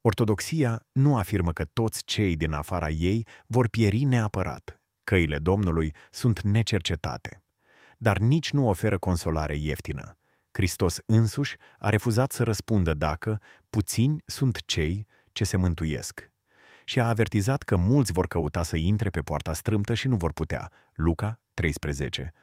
Ortodoxia nu afirmă că toți cei din afara ei vor pieri neapărat. Căile Domnului sunt necercetate. Dar nici nu oferă consolare ieftină. Hristos însuși a refuzat să răspundă dacă puțini sunt cei ce se mântuiesc. Și a avertizat că mulți vor căuta să intre pe poarta strâmtă și nu vor putea. Luca 13,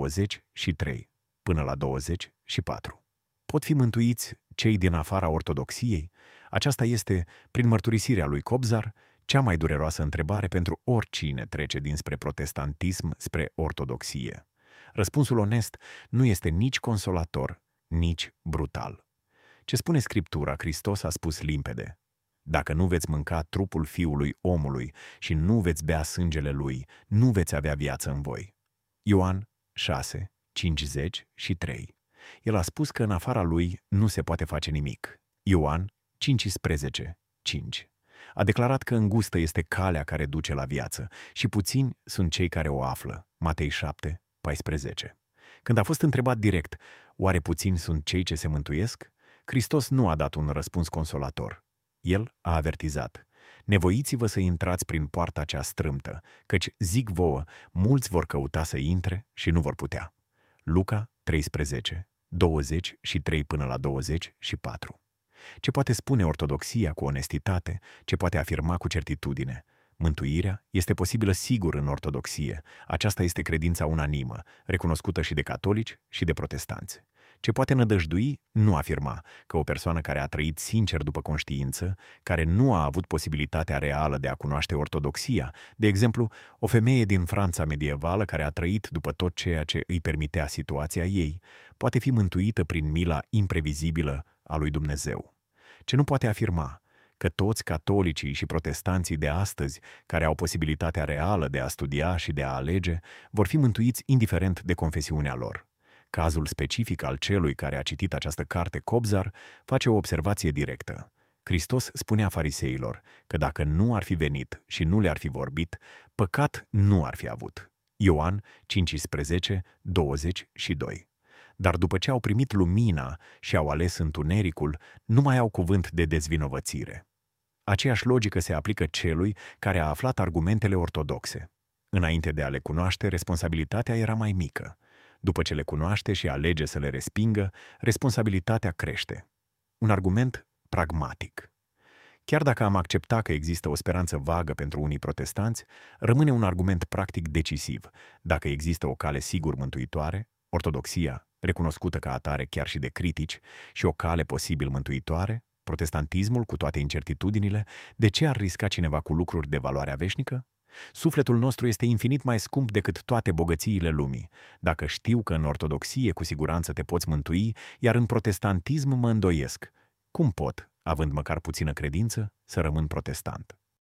23 până la 24. Pot fi mântuiți cei din afara ortodoxiei? Aceasta este, prin mărturisirea lui Kobzar, cea mai dureroasă întrebare pentru oricine trece dinspre protestantism spre ortodoxie. Răspunsul onest nu este nici consolator, nici brutal. Ce spune Scriptura, Hristos a spus limpede: dacă nu veți mânca trupul Fiului Omului și nu veți bea sângele Lui, nu veți avea viață în voi. Ioan 6, 53. El a spus că în afara Lui nu se poate face nimic. Ioan 15, 5. A declarat că îngustă este calea care duce la viață și puțini sunt cei care o află. Matei 7, 14. Când a fost întrebat direct, oare puțini sunt cei ce se mântuiesc? Hristos nu a dat un răspuns consolator. El a avertizat: nevoiți-vă să intrați prin poarta cea strâmtă, căci, zic vouă, mulți vor căuta să intre și nu vor putea. Luca 13, 23 până la 24. Ce poate spune ortodoxia cu onestitate, ce poate afirma cu certitudine? Mântuirea este posibilă sigur în ortodoxie. Aceasta este credința unanimă, recunoscută și de catolici și de protestanți. Ce poate nădăjdui, nu afirma că o persoană care a trăit sincer după conștiință, care nu a avut posibilitatea reală de a cunoaște ortodoxia, de exemplu, o femeie din Franța medievală care a trăit după tot ceea ce îi permitea situația ei, poate fi mântuită prin mila imprevizibilă a lui Dumnezeu. Ce nu poate afirma că toți catolicii și protestanții de astăzi, care au posibilitatea reală de a studia și de a alege, vor fi mântuiți indiferent de confesiunea lor. Cazul specific al celui care a citit această carte, Kobzar, face o observație directă. Hristos spunea fariseilor că dacă nu ar fi venit și nu le-ar fi vorbit, păcat nu ar fi avut. Ioan 15, 22. Dar după ce au primit lumina și au ales întunericul, nu mai au cuvânt de dezvinovățire. Aceeași logică se aplică celui care a aflat argumentele ortodoxe. Înainte de a le cunoaște, responsabilitatea era mai mică. După ce le cunoaște și alege să le respingă, responsabilitatea crește. Un argument pragmatic. Chiar dacă am acceptat că există o speranță vagă pentru unii protestanți, rămâne un argument practic decisiv. Dacă există o cale sigur mântuitoare, ortodoxia, recunoscută ca atare chiar și de critici, și o cale posibil mântuitoare, protestantismul cu toate incertitudinile, de ce ar risca cineva cu lucruri de valoare veșnică? Sufletul nostru este infinit mai scump decât toate bogățiile lumii. Dacă știu că în ortodoxie cu siguranță te poți mântui, iar în protestantism mă îndoiesc, cum pot, având măcar puțină credință, să rămân protestant?